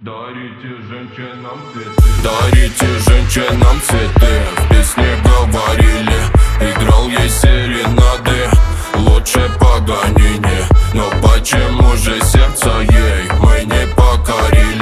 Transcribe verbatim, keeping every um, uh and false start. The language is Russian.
Дарите женщинам цветы. Дарите женщинам цветы. В песне говорили, играл ей серенады. Лучше Паганини, но почему же сердце ей мы не покорили?